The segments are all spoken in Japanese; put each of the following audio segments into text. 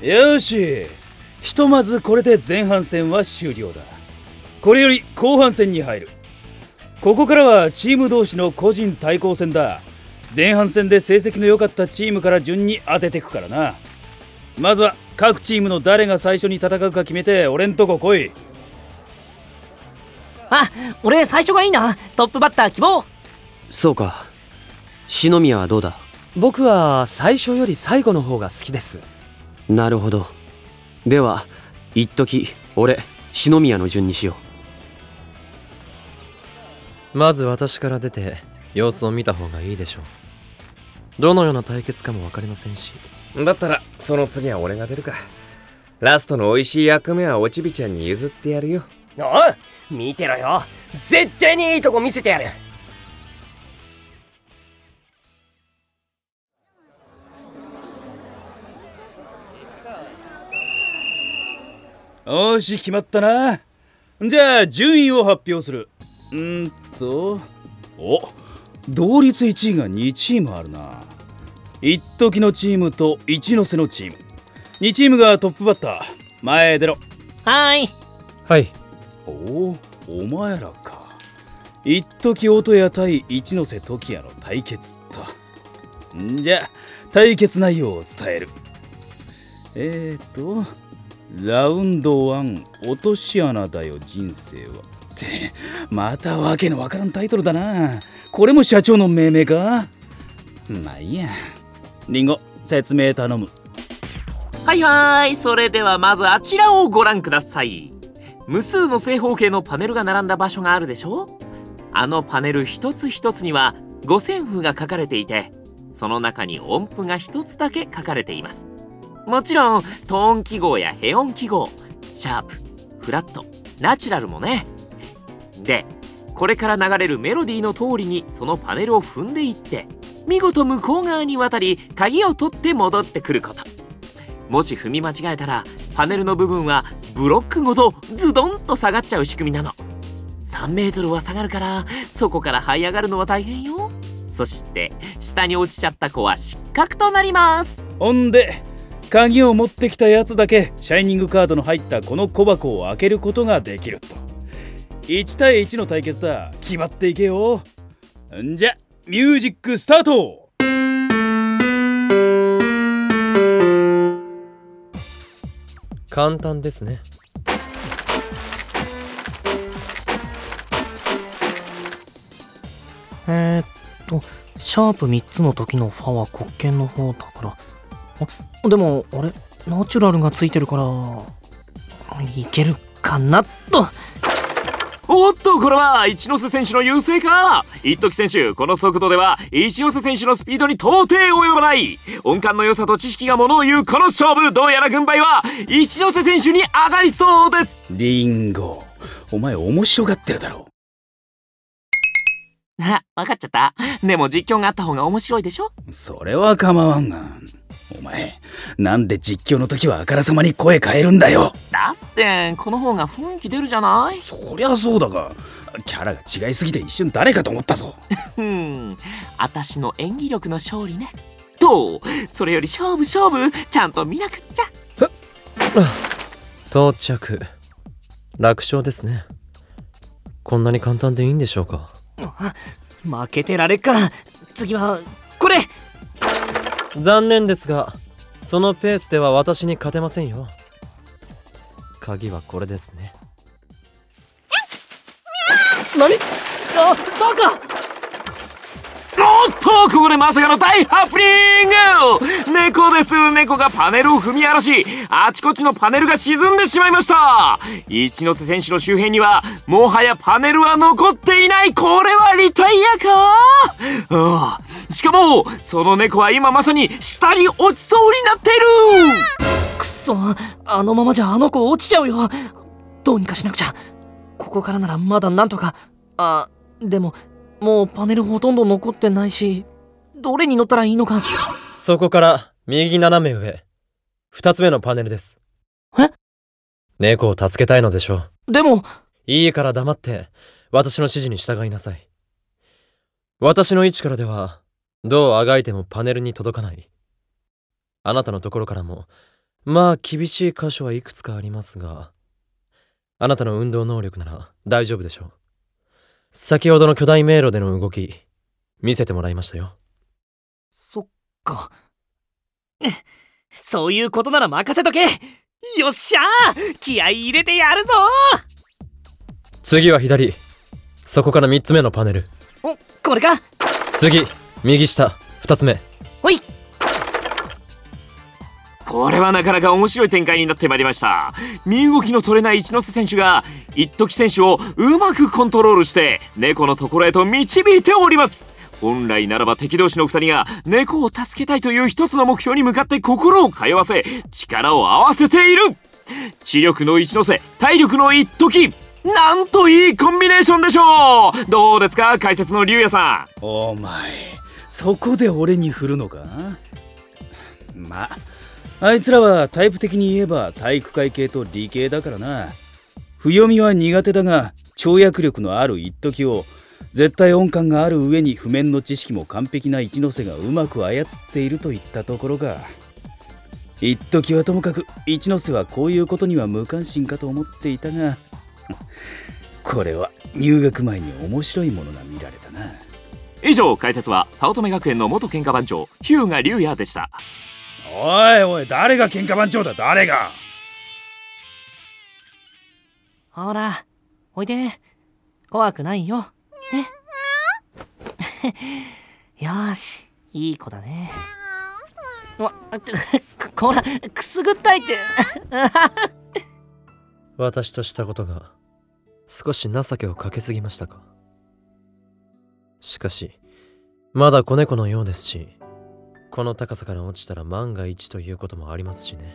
よし、ひとまずこれで前半戦は終了だ。これより後半戦に入る。ここからはチーム同士の個人対抗戦だ。前半戦で成績の良かったチームから順に当ててくからな。まずは各チームの誰が最初に戦うか決めて俺んとこ来い。 あ、俺最初がいいな。トップバッター希望。 そうか。篠宮はどうだ？ 僕は最初より最後の方が好きです。 なるほど。では一時俺篠宮の順にしよまず私から出て様子を見た方がいいでしょう。どのような対決かも分かりませんし。 だったらその次は俺が出るか。ラストの美味しい役目はおちびちゃんに譲ってやるよ。 おう、見てろよ。絶対にいいとこ見せてやる。 よし、決まったな。じゃあ順位を発表する。同率1位が2チームあるな。一時のチームと一ノ瀬のチーム。2チームがトップバッター。前へ出ろ。 はーい。 はい。 お前らか。一時音谷対一ノ瀬時也の対決と。じゃあ対決内容を伝える。ラウンド1落とし穴だよ人生はってまたわけのわからんタイトルだな。これも社長の命名か。まあいいや。リンゴ説明頼む。 はいはい、それではまずあちらをご覧ください。無数の正方形のパネルが並んだ場所があるでしょ。あのパネル一つ一つには五線譜が書かれていて、その中に音符が一つだけ書かれています。もちろんトーン記号やヘ音記号、シャープ、フラット、ナチュラルもね。で、これから流れるメロディーの通りにそのパネルを踏んでいって、見事向こう側に渡り鍵を取って戻ってくること。もし踏み間違えたらパネルの部分はブロックごとズドンと下がっちゃう仕組みなの。3メートルは下がるからそこから這い上がるのは大変よ。そして下に落ちちゃった子は失格となります。 ほんで鍵を持ってきたやつだけシャイニングカードの入ったこの小箱を開けることができると。1対1の対決だ。決まっていけよ。んじゃミュージックスタート。 簡単ですね。 シャープ3つの時のファは黒鍵の方だから。でもあれナチュラルがついてるからいけるかなと。 おっと、これは一ノ瀬選手の優勢か。一時選手、この速度では一ノ瀬選手のスピードに到底及ばない。音感の良さと知識がものを言うこの勝負、どうやら軍配は一ノ瀬選手に上がりそうです。 リンゴ、お前面白がってるだろ。 分かっちゃった。でも実況があった方が面白いでしょ。 それは構わんが、お前なんで実況の時はあからさまに声変えるんだよ。 だってこの方が雰囲気出るじゃない。 そりゃそうだが、キャラが違いすぎて一瞬誰かと思ったぞ。 私の演技力の勝利ね。とそれより勝負ちゃんと見なくっちゃ。 到着。楽勝ですね。こんなに簡単でいいんでしょうか。 負けてられっか。次はこれ。 残念ですがそのペースでは私に勝てませんよ。鍵はこれですね。 何？バカ！ おっと、ここでまさかの大ハプニング。猫です。猫がパネルを踏み荒らし、あちこちのパネルが沈んでしまいました。一ノ瀬選手の周辺にはもはやパネルは残っていない。これはリタイアか。しかもその猫は今まさに下に落ちそうになっている。 くそ、あのままじゃあの子落ちちゃうよ。どうにかしなくちゃ。ここからならまだなんとか。でももうパネルほとんど残ってないし、どれに乗ったらいいのか。 そこから右斜め上、2つ目のパネルです。猫を助けたいのでしょう。 でもいいから黙って私の指示に従いなさい。私の位置からではどうあがいてもパネルに届かない。あなたのところからもまあ厳しい箇所はいくつかありますが、あなたの運動能力なら大丈夫でしょう。先ほどの巨大迷路での動き見せてもらいましたよ。 そっか。そういうことなら任せとけ。よっしゃー、気合い入れてやるぞ。 次は左、そこから3つ目のパネル。 お、これか。 次、右下2つ目。 ほい。 これはなかなか面白い展開になってまいりました。身動きの取れない一ノ瀬選手が一時選手をうまくコントロールして猫のところへと導いております。本来ならば敵同士の2人が猫を助けたいという一つの目標に向かって心を通わせ力を合わせている。知力の一ノ瀬、体力の一時、なんといいコンビネーションでしょう。どうですか、解説の龍也さん。 お前そこで俺に振るのか。まあいつらはタイプ的に言えば体育会系と理系だからな。不読みは苦手だが跳躍力のある一時を絶対音感がある上に譜面の知識も完璧な一ノ瀬がうまく操っているといったところか。一時はともかく一ノ瀬はこういうことには無関心かと思っていたがこれは入学前に面白いものが見られたな。 以上、解説は早乙女学園の元喧嘩番長日向龍也でした。 おい誰が喧嘩番長だ。誰が。 ほらおいで、怖くないよね。よーし、いい子だね。こらくすぐったいって私としたことが少し情けをかけすぎましたか。しかしまだ子猫のようですし、この高さから落ちたら万が一ということもありますしね。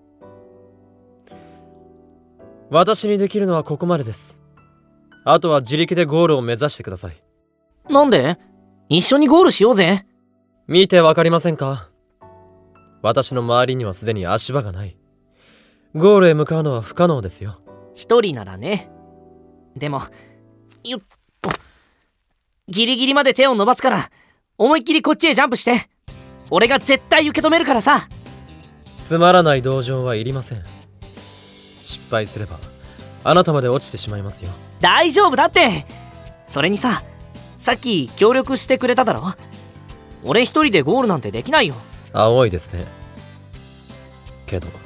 私にできるのはここまでです。あとは自力でゴールを目指してください。 なんで？一緒にゴールしようぜ。 見てわかりませんか？私の周りにはすでに足場がない。ゴールへ向かうのは不可能ですよ。 一人ならね。でもよっとギリギリまで手を伸ばすから思いっきりこっちへジャンプして。俺が絶対受け止めるからさ。 つまらない同情はいりません。失敗すればあなたまで落ちてしまいますよ。 大丈夫だって。それにさ、さっき協力してくれただろ。俺一人でゴールなんてできないよ。 青いですね。けど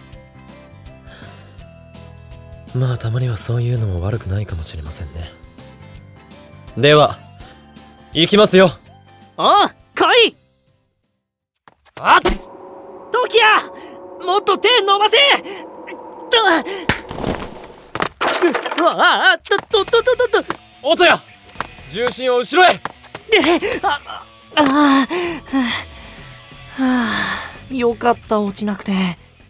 まあたまにはそういうのも悪くないかもしれませんね。では行きますよ。 おう、来い。あっ、トキヤ、もっと手伸ばせ。 音や重心を後ろへ。 よかった、落ちなくて。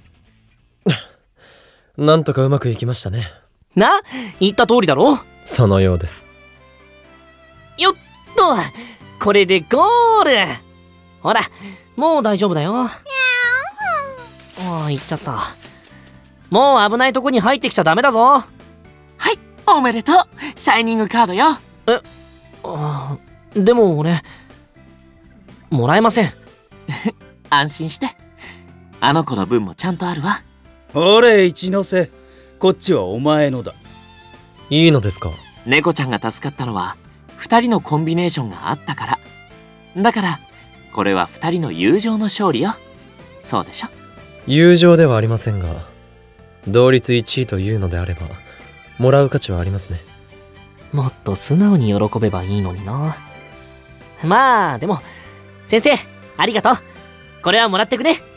なんとかうまくいきましたね。 な、言った通りだろ。 そのようです。 よっと、これでゴール。ほら、もう大丈夫だよ。ああ、行っちゃった。もう危ないとこに入ってきちゃダメだぞ。 はい、おめでとう。シャイニングカードよ。 でも俺もらえません。 安心して、あの子の分もちゃんとあるわ。 俺一ノ瀬、こっちはお前のだ。 いいのですか？ 猫ちゃんが助かったのは2人のコンビネーションがあったから。だからこれは2人の友情の勝利よ。そうでしょ？ 友情ではありませんが、同率1位というのであればもらう価値はありますね。 もっと素直に喜べばいいのにな。まあでも先生ありがとう。これはもらってくね。